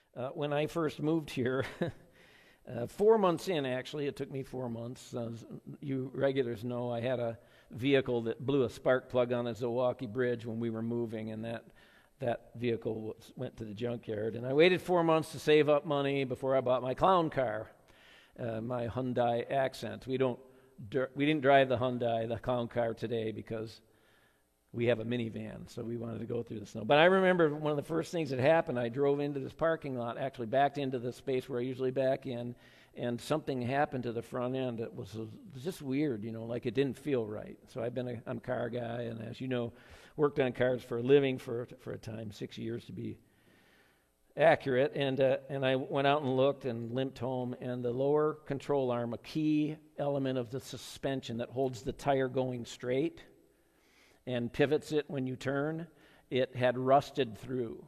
When I first moved here, 4 months in, actually, it took me 4 months. You regulars know I had a vehicle that blew a spark plug on the Zilwaukee Bridge when we were moving, and that vehicle went to the junkyard. And I waited 4 months to save up money before I bought my clown car, my Hyundai Accent. We didn't drive the clown car today because we have a minivan, so we wanted to go through the snow. But I remember one of the first things that happened, I drove into this parking lot, actually backed into the space where I usually back in, and something happened to the front end that was just weird, like it didn't feel right. So I'm a car guy, and as you know, worked on cars for a living for a time, 6 years to be accurate, and I went out and looked and limped home, and the lower control arm, a key element of the suspension that holds the tire going straight and pivots it when you turn, it had rusted through.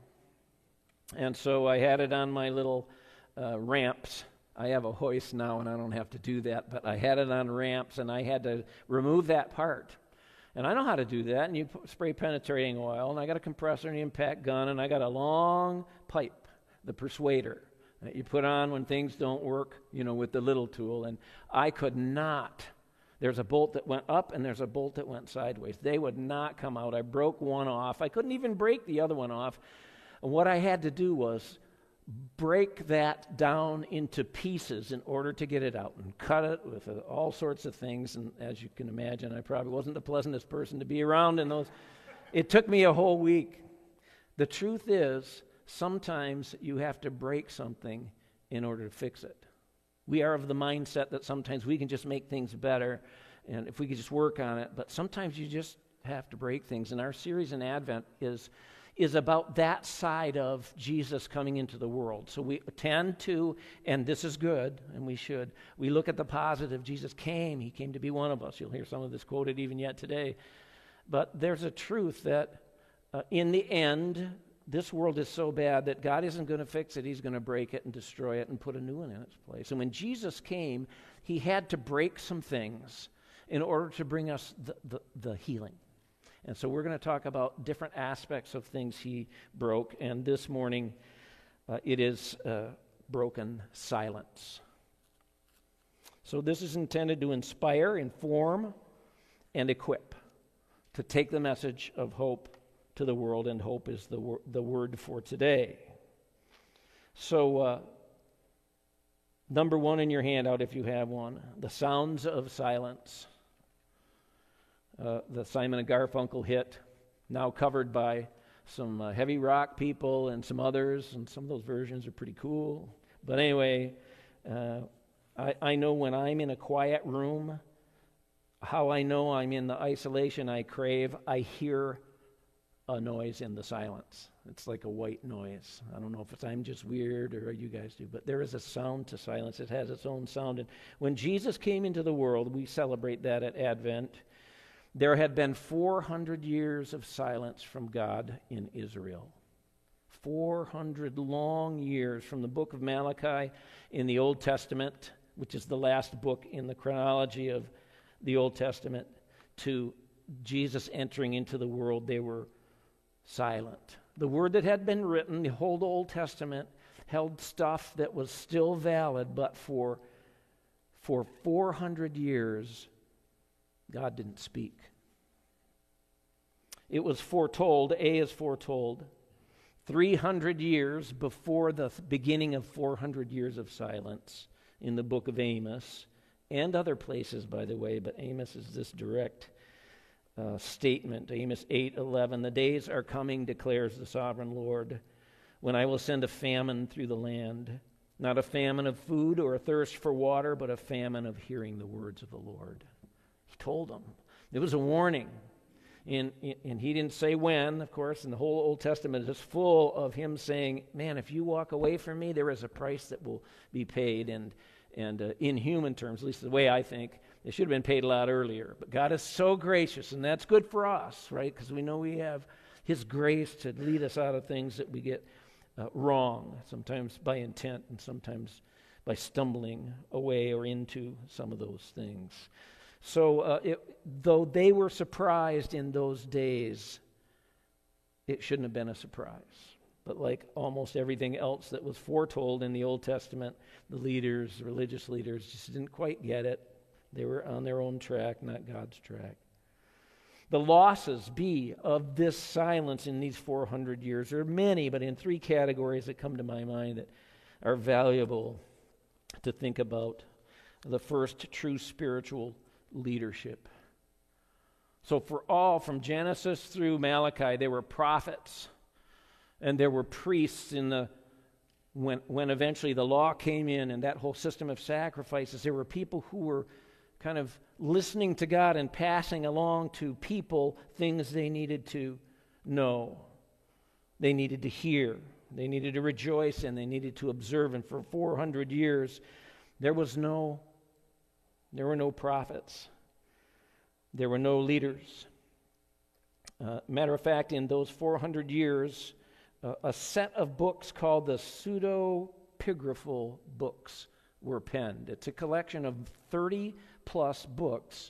And so I had it on my little ramps. I have a hoist now and I don't have to do that, but I had it on ramps and I had to remove that part. And I know how to do that, and you spray penetrating oil, and I got a compressor and an impact gun, and I got a long pipe, the persuader, that you put on when things don't work, with the little tool, and I could not. There's a bolt that went up and there's a bolt that went sideways. They would not come out. I broke one off. I couldn't even break the other one off. And what I had to do was break that down into pieces in order to get it out and cut it with all sorts of things. And as you can imagine, I probably wasn't the pleasantest person to be around in those. It took me a whole week. The truth is, sometimes you have to break something in order to fix it. We are of the mindset that sometimes we can just make things better, and if we could just work on it, but sometimes you just have to break things. And our series in Advent is about that side of Jesus coming into the world. So we tend to, and this is good, and we look at the positive. Jesus came, he came to be one of us. You'll hear some of this quoted even yet today. But there's a truth that in the end, this world is so bad that God isn't going to fix it. He's going to break it and destroy it and put a new one in its place. And when Jesus came, he had to break some things in order to bring us the healing. And so we're going to talk about different aspects of things he broke. And this morning, it is broken silence. So this is intended to inspire, inform, and equip, to take the message of hope to the world, and hope is the word for today. So, number one in your handout, if you have one, the sounds of silence. The Simon & Garfunkel hit, now covered by some heavy rock people and some others, and some of those versions are pretty cool. But anyway, I know when I'm in a quiet room, how I know I'm in the isolation I crave, I hear a noise in the silence. It's like a white noise. I don't know if I'm just weird or you guys do, but there is a sound to silence. It has its own sound. And when Jesus came into the world, we celebrate that at Advent. There had been 400 years of silence from God in Israel. 400 long years from the book of Malachi in the Old Testament, which is the last book in the chronology of the Old Testament, to Jesus entering into the world. They were silent. The word that had been written, the whole Old Testament, held stuff that was still valid, but for 400 years, God didn't speak. It was foretold, A is foretold, 300 years before the beginning of 400 years of silence in the book of Amos, and other places, by the way, but Amos is this direct statement. Amos 8:11, the days are coming, declares the sovereign Lord, when I will send a famine through the land, not a famine of food or a thirst for water, but a famine of hearing the words of the Lord. He told them. It was a warning. And he didn't say when, of course, and the whole Old Testament is full of him saying, man, if you walk away from me, there is a price that will be paid. And in human terms, at least the way I think, it should have been paid a lot earlier. But God is so gracious, and that's good for us, right? Because we know we have his grace to lead us out of things that we get wrong, sometimes by intent and sometimes by stumbling away or into some of those things. So though they were surprised in those days, it shouldn't have been a surprise. But like almost everything else that was foretold in the Old Testament, the religious leaders, just didn't quite get it. They were on their own track, not God's track. The losses, of this silence in these 400 years, there are many, but in three categories that come to my mind that are valuable to think about. The first, true spiritual leadership. So for all, from Genesis through Malachi, there were prophets and there were priests when eventually the law came in and that whole system of sacrifices. There were people who were kind of listening to God and passing along to people things they needed to know, they needed to hear, they needed to rejoice in, they needed to observe. And for 400 years, there were no prophets. There were no leaders. Matter of fact, in those 400 years, a set of books called the pseudepigraphal books were penned. It's a collection of 30-plus books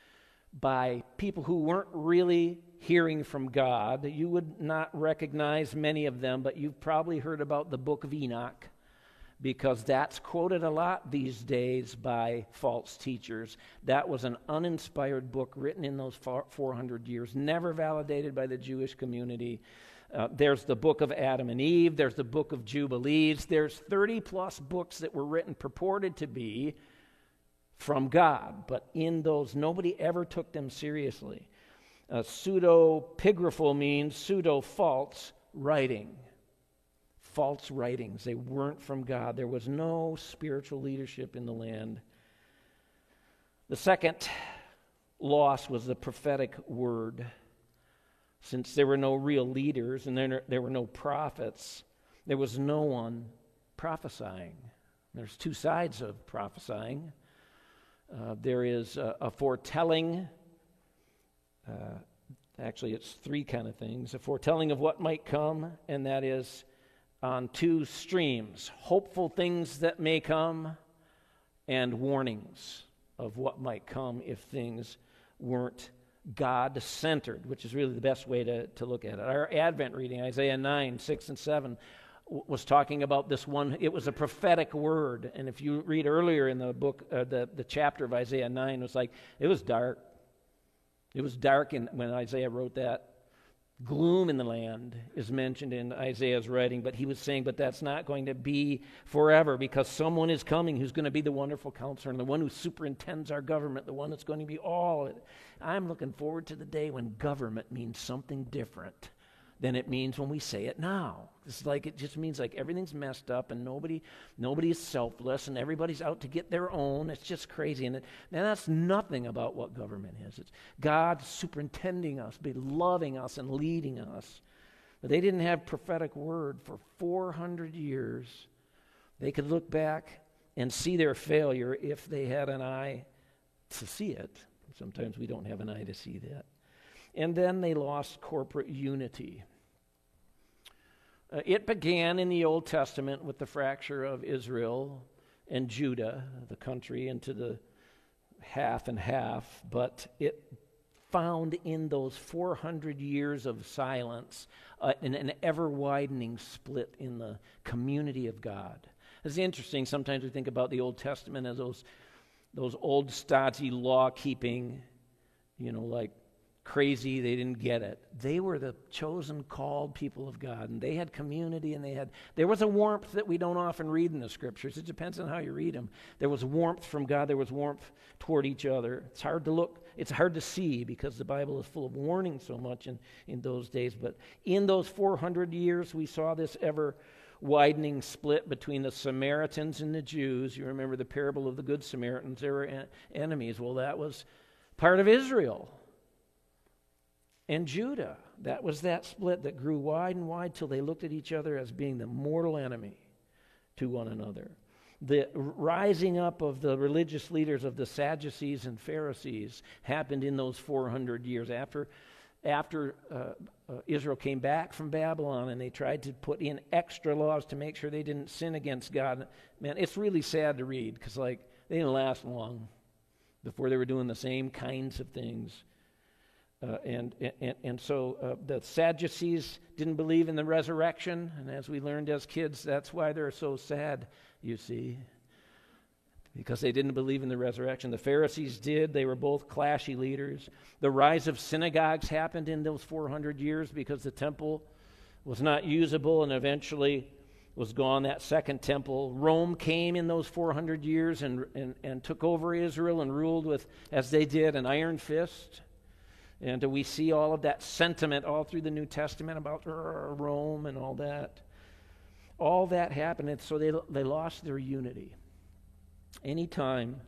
by people who weren't really hearing from God. You would not recognize many of them, but you've probably heard about the Book of Enoch, because that's quoted a lot these days by false teachers. That was an uninspired book written in those 400 years, never validated by the Jewish community. There's the book of Adam and Eve. There's the book of Jubilees. There's 30-plus books that were written purported to be from God, but in those, nobody ever took them seriously. Pseudepigraphal means pseudo-false writing. False writings. They weren't from God. There was no spiritual leadership in the land. The second loss was the prophetic word. Since there were no real leaders and there were no prophets, there was no one prophesying. There's two sides of prophesying. There is a foretelling. Actually, it's three kind of things. A foretelling of what might come, and that is on two streams: hopeful things that may come and warnings of what might come if things weren't God-centered, which is really the best way to look at it. Our Advent reading, Isaiah 9, 6 and 7, was talking about this one. It was a prophetic word, and if you read earlier in the book, the chapter of Isaiah 9, it was dark. It was dark when Isaiah wrote that. Gloom in the land is mentioned in Isaiah's writing, but he was saying, but that's not going to be forever, because someone is coming who's going to be the wonderful counselor and the one who superintends our government, the one that's going to be all. I'm looking forward to the day when government means something different than it means when we say it now. It just means like everything's messed up and nobody is selfless and everybody's out to get their own. It's just crazy. And that's nothing about what government is. It's God superintending us, loving us and leading us. But they didn't have prophetic word for 400 years. They could look back and see their failure if they had an eye to see it. Sometimes we don't have an eye to see that. And then they lost corporate unity. It began in the Old Testament with the fracture of Israel and Judah, the country, into the half and half, but it found in those 400 years of silence an ever-widening split in the community of God. It's interesting, sometimes we think about the Old Testament as those old stodgy law-keeping, like crazy, they didn't get it. They were the chosen, called people of God, and they had community, and there was a warmth that we don't often read in the Scriptures. It depends on how you read them. There was warmth from God. There was warmth toward each other. It's hard to look. It's hard to see because the Bible is full of warning so much in those days. But in those 400 years, we saw this ever-widening split between the Samaritans and the Jews. You remember the parable of the Good Samaritans. They were enemies. Well, that was part of Israel and Judah. That was that split that grew wide and wide till they looked at each other as being the mortal enemy to one another. The rising up of the religious leaders of the Sadducees and Pharisees happened in those 400 years after Israel came back from Babylon, and they tried to put in extra laws to make sure they didn't sin against God. Man, it's really sad to read because they didn't last long before they were doing the same kinds of things So the Sadducees didn't believe in the resurrection, and as we learned as kids, that's why they're so sad, you see, because they didn't believe in the resurrection. The Pharisees did. They were both clashy leaders. The rise of synagogues happened in those 400 years because the temple was not usable and eventually was gone, that second temple. Rome came in those 400 years and took over Israel and ruled with, as they did, an iron fist. And we see all of that sentiment all through the New Testament about Rome and all that. All that happened, and so they lost their unity. Anytime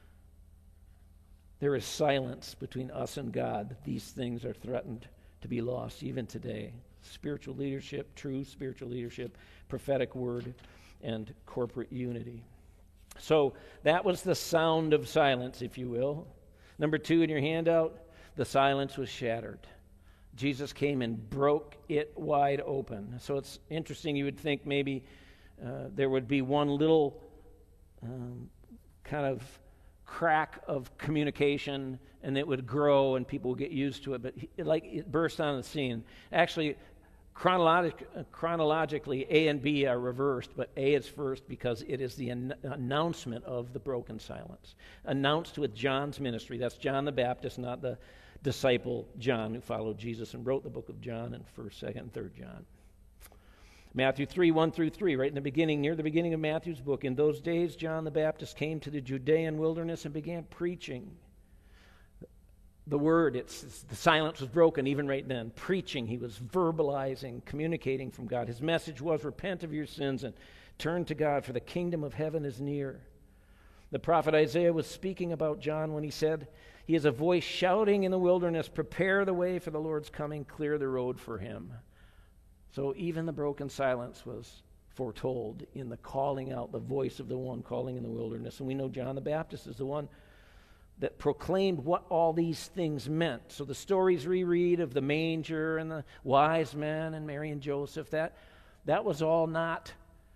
there is silence between us and God, these things are threatened to be lost, even today. Spiritual leadership, true spiritual leadership, prophetic word, and corporate unity. So that was the sound of silence, if you will. Number 2 in your handout, the silence was shattered. Jesus came and broke it wide open. So it's interesting, you would think maybe there would be one little kind of crack of communication and it would grow and people would get used to it, but it burst on the scene. Actually, chronologically, A and B are reversed, but A is first because it is the announcement of the broken silence. Announced with John's ministry. That's John the Baptist, not the disciple John who followed Jesus and wrote the book of John and 1st, 2nd, and 3rd John. Matthew 3, 1 through 3, right in the beginning, near the beginning of Matthew's book. In those days, John the Baptist came to the Judean wilderness and began preaching the word. The silence was broken even right then. Preaching, he was verbalizing, communicating from God. His message was, repent of your sins and turn to God, for the kingdom of heaven is near. The prophet Isaiah was speaking about John when he said, he is a voice shouting in the wilderness, prepare the way for the Lord's coming, clear the road for him. So even the broken silence was foretold in the calling out, the voice of the one calling in the wilderness. And we know John the Baptist is the one that proclaimed what all these things meant. So the stories we read of the manger and the wise men and Mary and Joseph, that was all not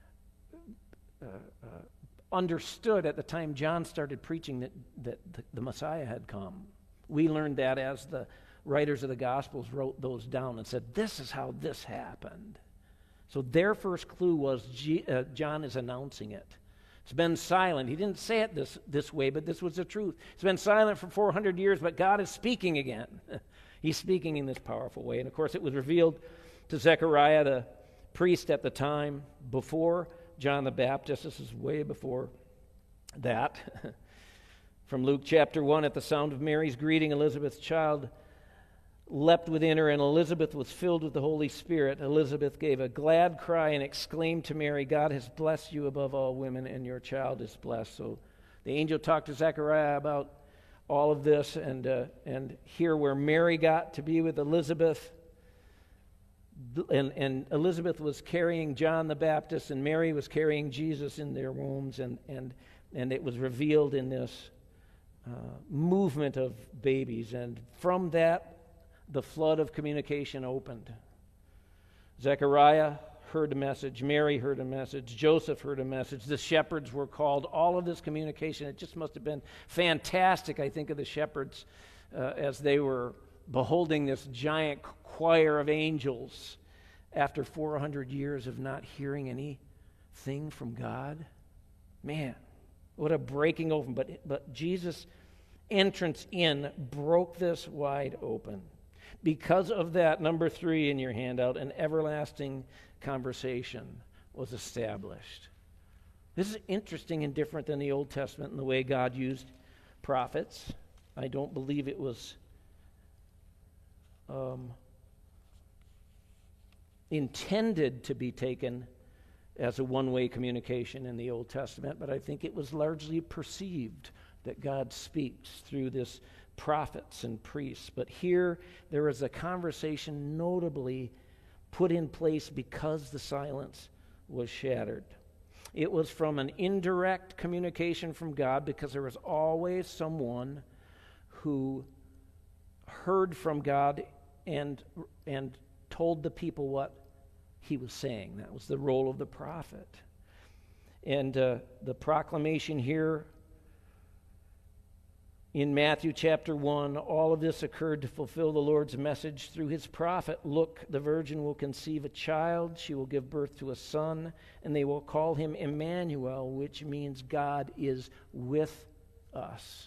understood at the time John started preaching that the Messiah had come. We learned that as the writers of the Gospels wrote those down and said, this is how this happened. So their first clue was John is announcing it. It's been silent. He didn't say it this way, but this was the truth. It's been silent for 400 years, but God is speaking again. He's speaking in this powerful way. And of course, it was revealed to Zechariah, the priest at the time, before John the Baptist. This is way before that. From Luke chapter 1, at the sound of Mary's greeting, Elizabeth's child leapt within her, and Elizabeth was filled with the Holy Spirit. Elizabeth gave a glad cry and exclaimed to Mary, God has blessed you above all women, and your child is blessed. So the angel talked to Zechariah about all of this, and here where Mary got to be with Elizabeth, and Elizabeth was carrying John the Baptist, and Mary was carrying Jesus in their wombs, and it was revealed in this movement of babies. And from that, the flood of communication opened. Zechariah heard a message. Mary heard a message. Joseph heard a message. The shepherds were called. All of this communication, it just must have been fantastic, I think, of the shepherds as they were beholding this giant choir of angels after 400 years of not hearing anything from God. Man, what a breaking open. But Jesus' entrance in broke this wide open. Because of that, number 3 in your handout, an everlasting conversation was established. This is interesting and different than the Old Testament in the way God used prophets. I don't believe it was intended to be taken as a one-way communication in the Old Testament, but I think it was largely perceived that God speaks through this prophets and priests. But here there is a conversation notably put in place because the silence was shattered. It was from an indirect communication from God because there was always someone who heard from God and told the people what he was saying. That was the role of the prophet. And the proclamation here In Matthew chapter 1, all of this occurred to fulfill the Lord's message through his prophet. Look, the virgin will conceive a child. She will give birth to a son, and they will call him Emmanuel, which means God is with us.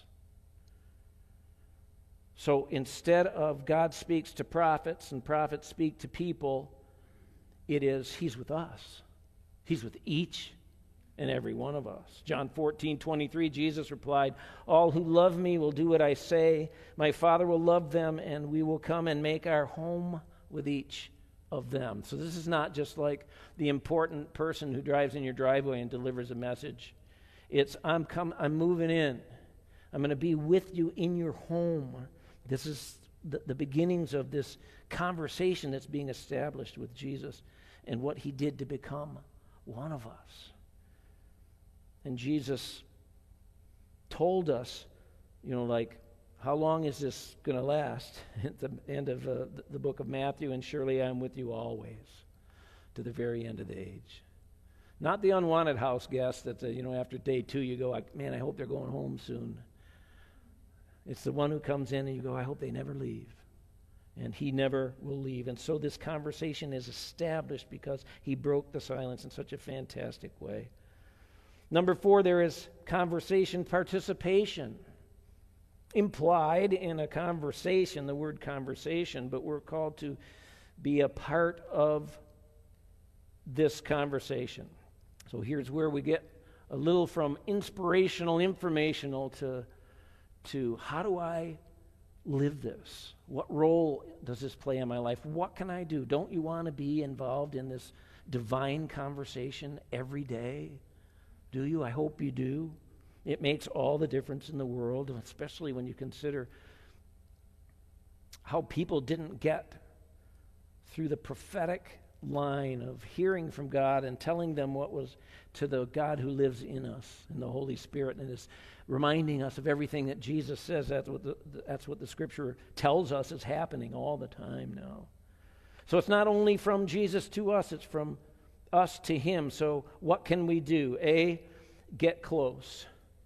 So instead of God speaks to prophets and prophets speak to people, it is he's with us. He's with each and every one of us. John 14:23, Jesus replied, all who love me will do what I say. My Father will love them, and we will come and make our home with each of them. So this is not just like the important person who drives in your driveway and delivers a message. It's I'm moving in. I'm going to be with you in your home. This is the beginnings of this conversation that's being established with Jesus and what he did to become one of us. And Jesus told us, like, how long is this going to last? At the end of the book of Matthew, and surely I am with you always, to the very end of the age. Not the unwanted house guest that, after day 2 you go, man, I hope they're going home soon. It's the one who comes in and you go, I hope they never leave. And he never will leave. And so this conversation is established because he broke the silence in such a fantastic way. Number 4, there is conversation participation. Implied in a conversation, the word conversation, but we're called to be a part of this conversation. So here's where we get a little from inspirational, informational to how do I live this? What role does this play in my life? What can I do? Don't you want to be involved in this divine conversation every day? Do you? I hope you do. It makes all the difference in the world, especially when you consider how people didn't get through the prophetic line of hearing from God and telling them what was to the God who lives in us, in the Holy Spirit, and is reminding us of everything that Jesus says. That's what the Scripture tells us is happening all the time now. So it's not only from Jesus to us, it's from us to him. So what can we do? A, get close.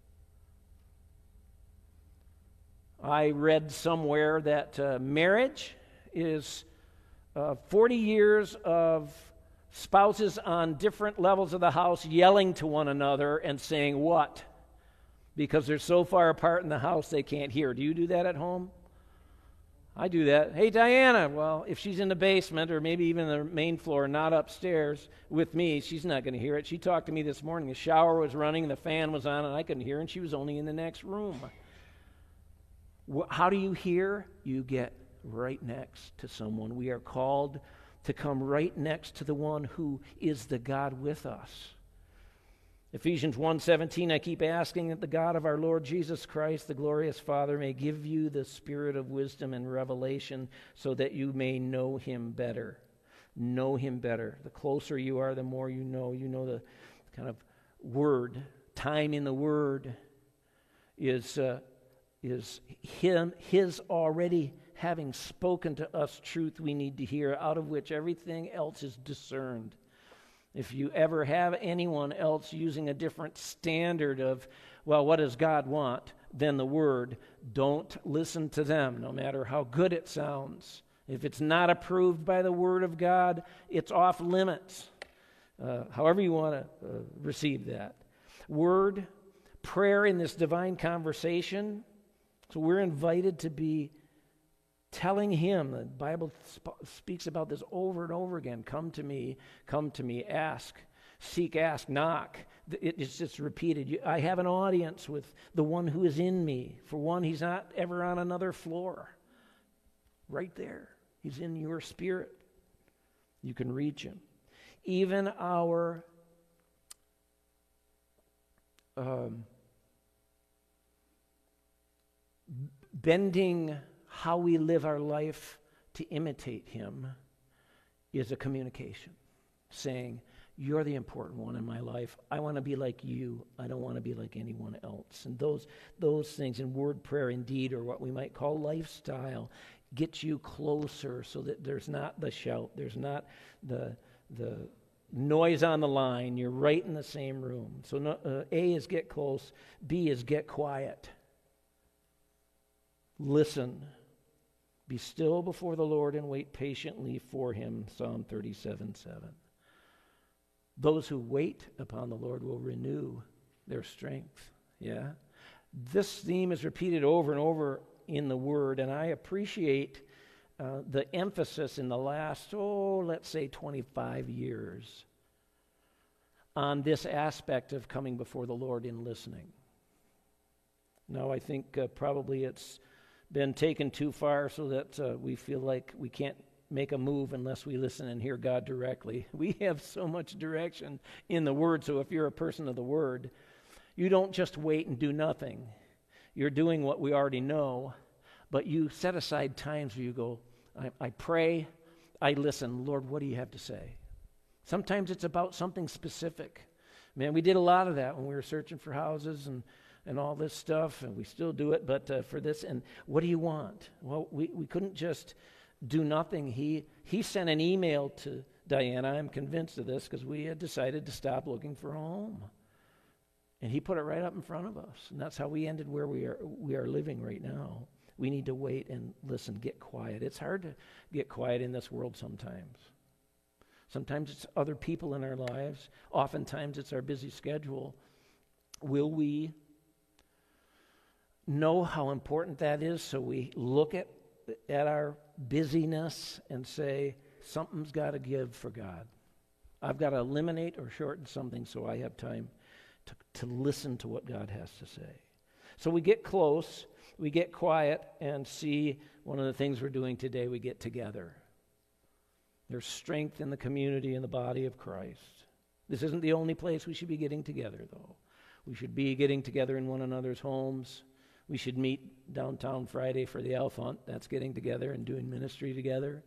I read somewhere that marriage is 40 years of spouses on different levels of the house yelling to one another and saying what? Because they're so far apart in the house they can't hear. Do you do that at home? I do that. Hey, Diana. Well, if she's in the basement or maybe even the main floor, not upstairs with me, she's not going to hear it. She talked to me this morning. The shower was running, the fan was on, and I couldn't hear, and she was only in the next room. How do you hear? You get right next to someone. We are called to come right next to the one who is the God with us. Ephesians 1:17, I keep asking that the God of our Lord Jesus Christ, the glorious Father, may give you the spirit of wisdom and revelation so that you may know him better. Know him better. The closer you are, the more you know. You know the kind of word, time in the word is his already having spoken to us truth we need to hear, out of which everything else is discerned. If you ever have anyone else using a different standard of, well, what does God want, than the Word, don't listen to them, no matter how good it sounds. If it's not approved by the Word of God, it's off limits. However you want to receive that. Word, prayer in this divine conversation. So we're invited to be telling him, the Bible speaks about this over and over again, come to me, ask, seek, ask, knock. It's just repeated. I have an audience with the one who is in me. For one, he's not ever on another floor. Right there. He's in your spirit. You can reach him. Even our bending how we live our life to imitate him is a communication, saying, you're the important one in my life. I want to be like you. I don't want to be like anyone else. And those things in word, prayer, and deed, or what we might call lifestyle, get you closer so that there's not the shout, there's not the noise on the line. You're right in the same room. So A is get close. B is get quiet. Listen. Be still before the Lord and wait patiently for him. Psalm 37:7. Those who wait upon the Lord will renew their strength. Yeah? This theme is repeated over and over in the Word, and I appreciate the emphasis in the last, let's say 25 years on this aspect of coming before the Lord in listening. Now, I think probably it's been taken too far so that we feel like we can't make a move unless we listen and hear God directly. We have so much direction in the Word, so if you're a person of the Word, you don't just wait and do nothing. You're doing what we already know, but you set aside times where you go, I pray, I listen. Lord, what do you have to say? Sometimes it's about something specific. Man, we did a lot of that when we were searching for houses and all this stuff, and we still do it, but for this, and what do you want? Well, we couldn't just do nothing. He sent an email to Diana, I'm convinced of this, because we had decided to stop looking for a home. And he put it right up in front of us, and that's how we ended where we are living right now. We need to wait and listen, get quiet. It's hard to get quiet in this world sometimes. Sometimes it's other people in our lives. Oftentimes it's our busy schedule. Will we know how important that is so we look at our busyness and say, something's got to give for God. I've got to eliminate or shorten something so I have time to listen to what God has to say. So we get close, we get quiet, and see one of the things we're doing today, we get together. There's strength in the community and the body of Christ. This isn't the only place we should be getting together, though. We should be getting together in one another's homes. We should meet downtown Friday for the Elf Hunt. That's getting together and doing ministry together.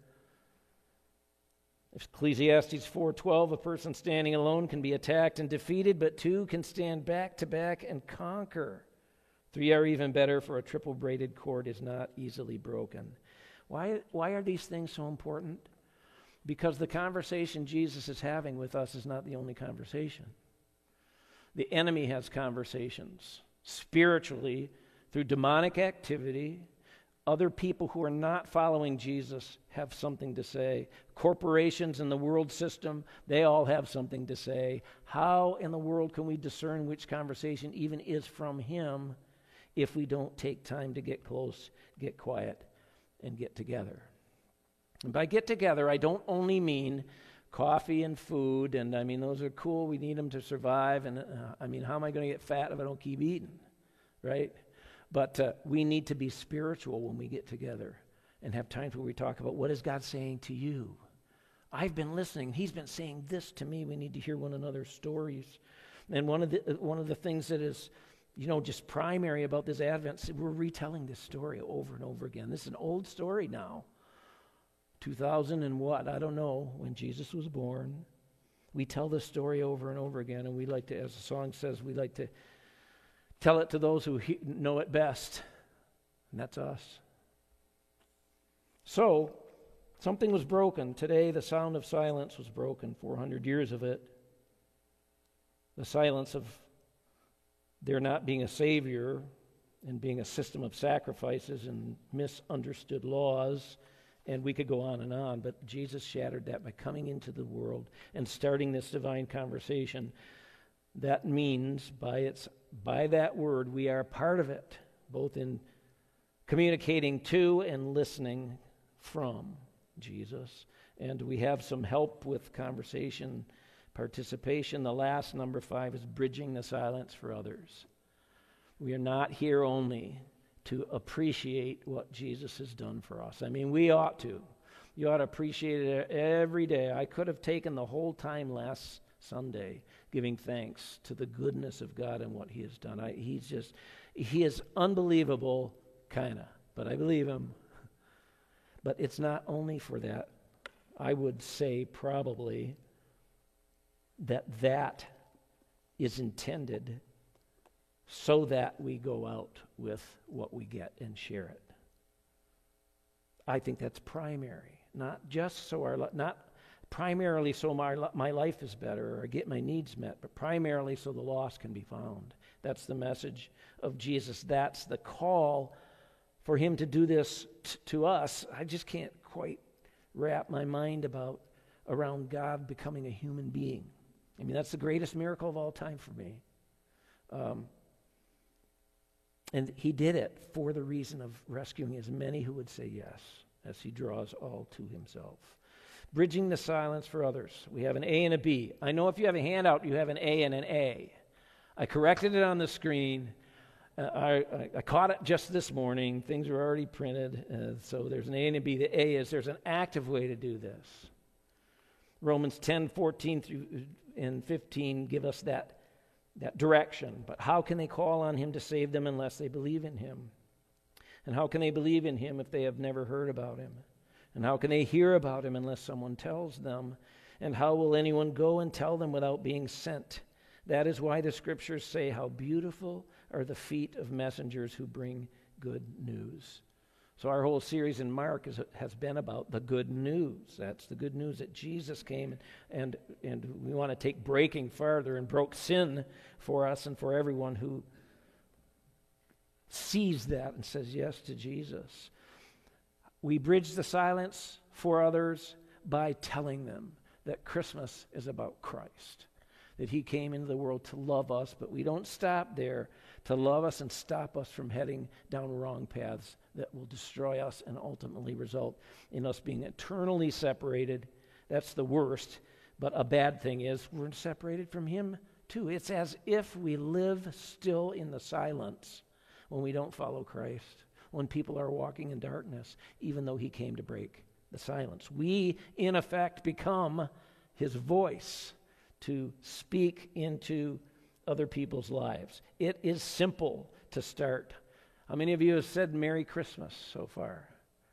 Ecclesiastes 4:12, a person standing alone can be attacked and defeated, but two can stand back to back and conquer. 3 are even better, for a triple braided cord is not easily broken. Why are these things so important? Because the conversation Jesus is having with us is not the only conversation. The enemy has conversations spiritually through demonic activity. Other people who are not following Jesus have something to say. Corporations in the world system, they all have something to say. How in the world can we discern which conversation even is from him if we don't take time to get close, get quiet, and get together? And by get together, I don't only mean coffee and food, and I mean, those are cool. We need them to survive, and how am I going to get fat if I don't keep eating, right? But we need to be spiritual when we get together and have times where we talk about, what is God saying to you? I've been listening. He's been saying this to me. We need to hear one another's stories. And one of the things that is, just primary about this Advent, we're retelling this story over and over again. This is an old story now. 2000 and what? I don't know, when Jesus was born. We tell this story over and over again, and we like to, as the song says, we like to tell it to those who know it best, and that's us. So, something was broken. Today, the sound of silence was broken, 400 years of it. The silence of there not being a Savior and being a system of sacrifices and misunderstood laws, and we could go on, but Jesus shattered that by coming into the world and starting this divine conversation. That means by that word we are part of it, both in communicating to and listening from Jesus. And we have some help with conversation participation. The last, number 5, is bridging the silence for others. We are not here only to appreciate what Jesus has done for us. I mean, we ought to. You ought to appreciate it every day. I could have taken the whole time last Sunday giving thanks to the goodness of God and what he has done. He is unbelievable, kind of, but I believe him. But it's not only for that. I would say probably that is intended so that we go out with what we get and share it. I think that's primary, not primarily so my life is better or I get my needs met, but primarily so the lost can be found. That's the message of Jesus. That's the call for him to do this to us, I just can't quite wrap my mind around God becoming a human being. I mean, that's the greatest miracle of all time for me. And he did it for the reason of rescuing as many who would say yes, as he draws all to himself. Bridging the silence for others. We have an A and a B. I know if you have a handout, you have an A and an A. I corrected it on the screen. I caught it just this morning. Things were already printed, so there's an A and a B. The A is there's an active way to do this. Romans 10:14 through and 15 give us that direction. But how can they call on him to save them unless they believe in him? And how can they believe in him if they have never heard about him? And how can they hear about him unless someone tells them? And how will anyone go and tell them without being sent? That is why the scriptures say, how beautiful are the feet of messengers who bring good news. So our whole series in Mark has been about the good news. That's the good news that Jesus came, and we want to take breaking farther and broke sin for us and for everyone who sees that and says yes to Jesus. We bridge the silence for others by telling them that Christmas is about Christ, that he came into the world to love us, but we don't stop there, to love us and stop us from heading down wrong paths that will destroy us and ultimately result in us being eternally separated. That's the worst, but a bad thing is we're separated from him too. It's as if we live still in the silence when we don't follow Christ, when people are walking in darkness, even though he came to break the silence. We, in effect, become his voice to speak into other people's lives. It is simple to start. How many of you have said Merry Christmas so far?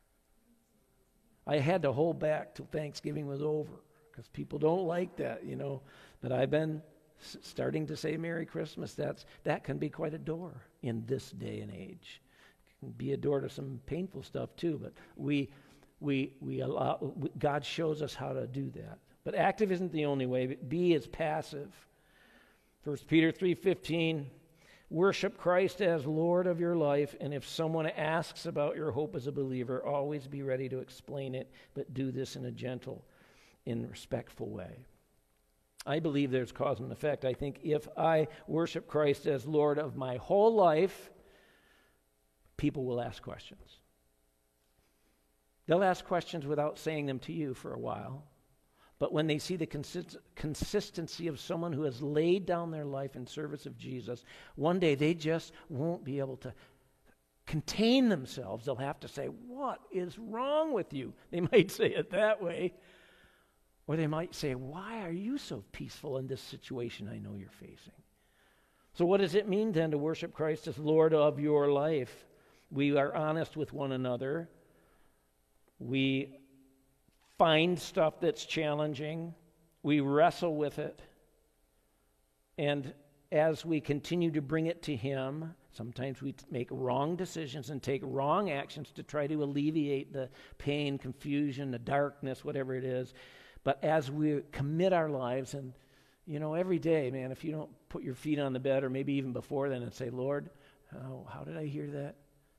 I had to hold back till Thanksgiving was over because people don't like that, But I've been starting to say Merry Christmas. That can be quite a door in this day and age. It can be a door to some painful stuff too, but we allow, God shows us how to do that. But active isn't the only way. B is passive. 1 Peter 3:15, worship Christ as Lord of your life, and if someone asks about your hope as a believer, always be ready to explain it, but do this in a gentle and respectful way. I believe there's cause and effect. I think if I worship Christ as Lord of my whole life, people will ask questions. They'll ask questions without saying them to you for a while. But when they see the consistency of someone who has laid down their life in service of Jesus, one day they just won't be able to contain themselves. They'll have to say, what is wrong with you? They might say it that way. Or they might say, why are you so peaceful in this situation I know you're facing? So what does it mean then to worship Christ as Lord of your life? We are honest with one another. We find stuff that's challenging. We wrestle with it. And as we continue to bring it to him, sometimes we make wrong decisions and take wrong actions to try to alleviate the pain, confusion, the darkness, whatever it is. But as we commit our lives, and every day, man, if you don't put your feet on the bed, or maybe even before then, and say, Lord, how did I hear that?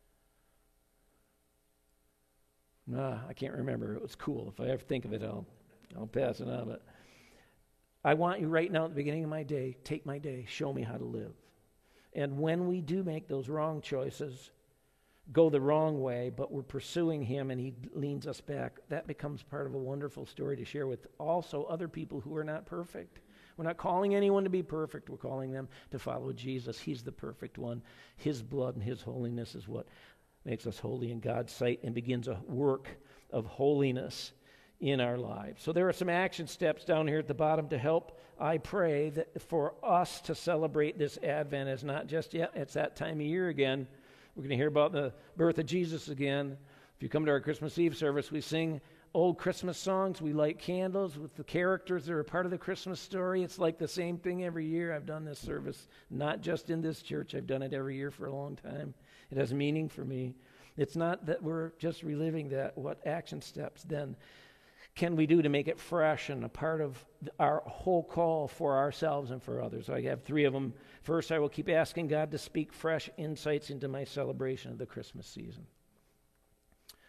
I can't remember. It was cool. If I ever think of it, I'll pass it on. But I want you right now at the beginning of my day, take my day, show me how to live. And when we do make those wrong choices, go the wrong way, but we're pursuing him and he leans us back, that becomes part of a wonderful story to share with also other people who are not perfect. We're not calling anyone to be perfect. We're calling them to follow Jesus. He's the perfect one. His blood and his holiness is what makes us holy in God's sight and begins a work of holiness in our lives. So there are some action steps down here at the bottom to help. I pray that for us to celebrate this Advent is not just yet, it's that time of year again. We're going to hear about the birth of Jesus again. If you come to our Christmas Eve service, we sing old Christmas songs. We light candles with the characters that are part of the Christmas story. It's like the same thing every year. I've done this service, not just in this church. I've done it every year for a long time. It has meaning for me. It's not that we're just reliving that. What action steps then can we do to make it fresh and a part of our whole call for ourselves and for others? I have 3 of them. First, I will keep asking God to speak fresh insights into my celebration of the Christmas season.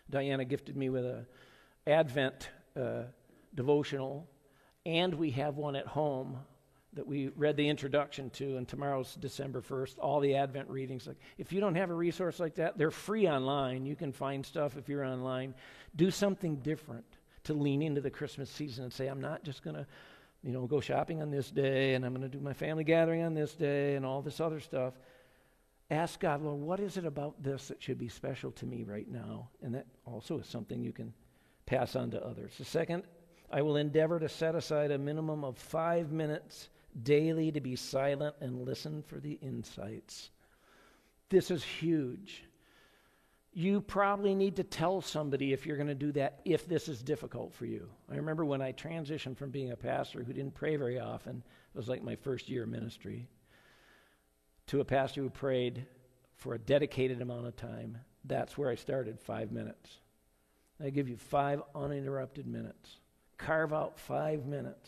Diana gifted me with a Advent devotional, and we have one at home that we read the introduction to, and tomorrow's December 1st, all the Advent readings. Like, if you don't have a resource like that, they're free online. You can find stuff if you're online. Do something different to lean into the Christmas season and say, I'm not just going to, go shopping on this day, and I'm going to do my family gathering on this day, and all this other stuff. Ask God, Lord, what is it about this that should be special to me right now? And that also is something you can pass on to others. The second, I will endeavor to set aside a minimum of 5 minutes daily to be silent and listen for the insights. This is huge. You probably need to tell somebody if you're going to do that, if this is difficult for you. I remember when I transitioned from being a pastor who didn't pray very often, it was like my first year of ministry, to a pastor who prayed for a dedicated amount of time. That's where I started, 5 minutes. I give you 5 uninterrupted minutes. Carve out 5 minutes.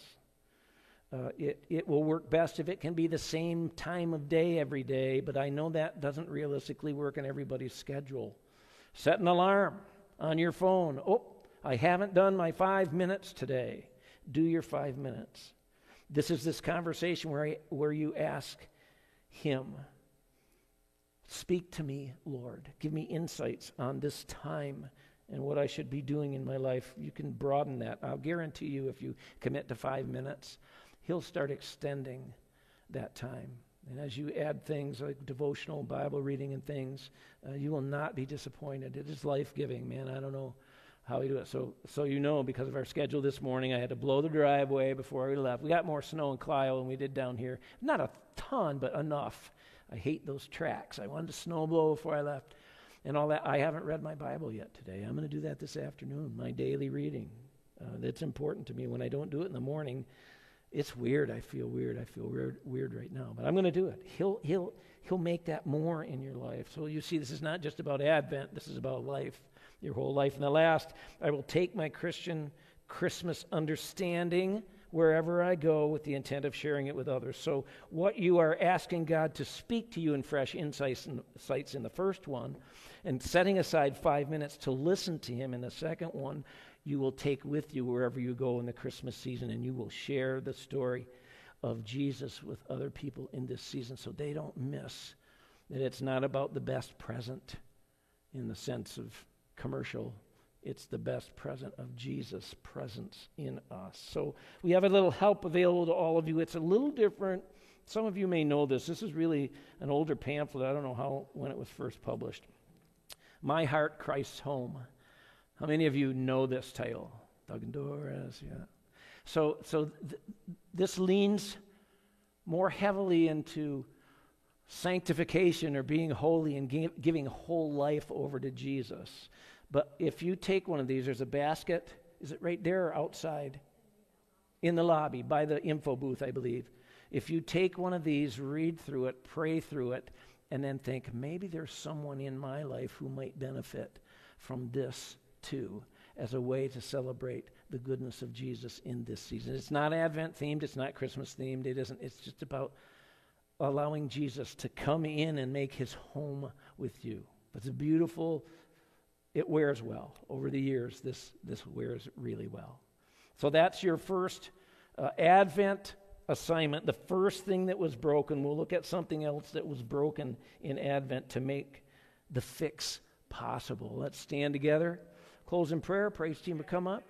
It will work best if it can be the same time of day every day, but I know that doesn't realistically work in everybody's schedule. Set an alarm on your phone. Oh, I haven't done my 5 minutes today. Do your 5 minutes. This is this conversation where you ask Him, speak to me, Lord. Give me insights on this time and what I should be doing in my life. You can broaden that. I'll guarantee you if you commit to 5 minutes, He'll start extending that time. And as you add things like devotional, Bible reading and things, you will not be disappointed. It is life-giving, man. I don't know how we do it. So because of our schedule this morning, I had to blow the driveway before we left. We got more snow in Clio than we did down here. Not a ton, but enough. I hate those tracks. I wanted to snow blow before I left and all that. I haven't read my Bible yet today. I'm going to do that this afternoon, my daily reading. That's important to me. When I don't do it in the morning, it's weird. I feel weird. I feel weird right now. But I'm going to do it. He'll make that more in your life. So you see, this is not just about Advent. This is about life, your whole life. And the last, I will take my Christian Christmas understanding wherever I go with the intent of sharing it with others. So what you are asking God to speak to you in fresh insights in the first one, and setting aside 5 minutes to listen to Him in the second one, you will take with you wherever you go in the Christmas season, and you will share the story of Jesus with other people in this season so they don't miss that it's not about the best present in the sense of commercial. It's the best present of Jesus' presence in us. So we have a little help available to all of you. It's a little different. Some of you may know this. This is really an older pamphlet. I don't know when it was first published. My Heart, Christ's Home. How many of you know this title? Doug and Doris, yeah. So this leans more heavily into sanctification or being holy and giving whole life over to Jesus. But if you take one of these, there's a basket. Is it right there or outside? In the lobby, by the info booth, I believe. If you take one of these, read through it, pray through it, and then think, maybe there's someone in my life who might benefit from this too, as a way to celebrate the goodness of Jesus in this season. It's not Advent themed, it's not Christmas themed, it's just about allowing Jesus to come in and make His home with you. It's beautiful. It wears well. Over the years, this wears really well. So that's your first Advent assignment. The first thing that was broken. We'll look at something else that was broken in Advent to make the fix possible. Let's stand together. Close in prayer. Praise team to come up.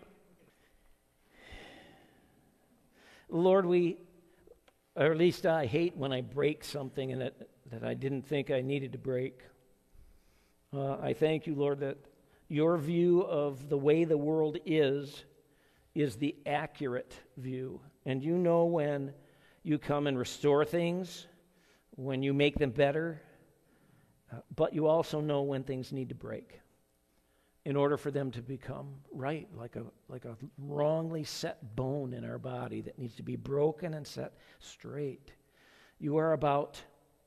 Lord, or at least I hate when I break something and that I didn't think I needed to break. I thank you, Lord, that your view of the way the world is the accurate view. And you know when you come and restore things, when you make them better, but you also know when things need to break in order for them to become right, like a wrongly set bone in our body that needs to be broken and set straight. You are about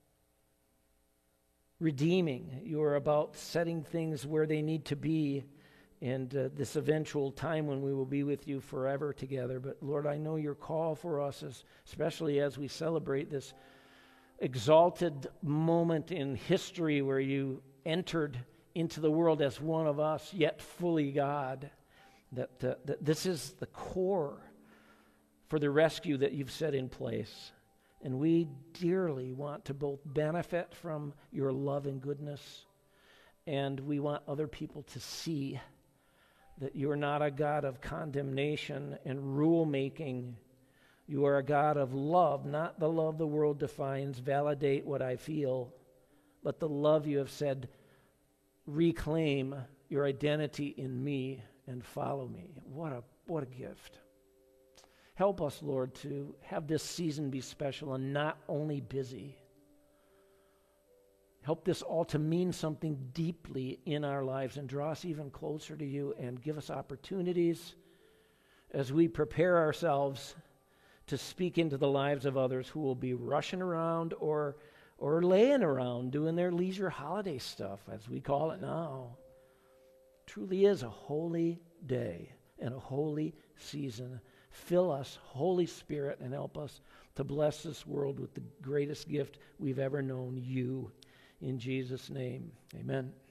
redeeming. You are about setting things where they need to be, and this eventual time when we will be with you forever together. But Lord, I know your call for us, especially as we celebrate this exalted moment in history where you entered into the world as one of us, yet fully God. That this is the core for the rescue that you've set in place. And we dearly want to both benefit from your love and goodness, and we want other people to see that you're not a God of condemnation and rule-making. You are a God of love, not the love the world defines, validate what I feel, but the love you have said, reclaim your identity in me and follow me. What a gift. Help us, Lord, to have this season be special and not only busy. Help this all to mean something deeply in our lives and draw us even closer to you and give us opportunities as we prepare ourselves to speak into the lives of others who will be rushing around or laying around doing their leisure holiday stuff, as we call it now. Truly is a holy day and a holy season. Fill us, Holy Spirit, and help us to bless this world with the greatest gift we've ever known, you. In Jesus' name, amen.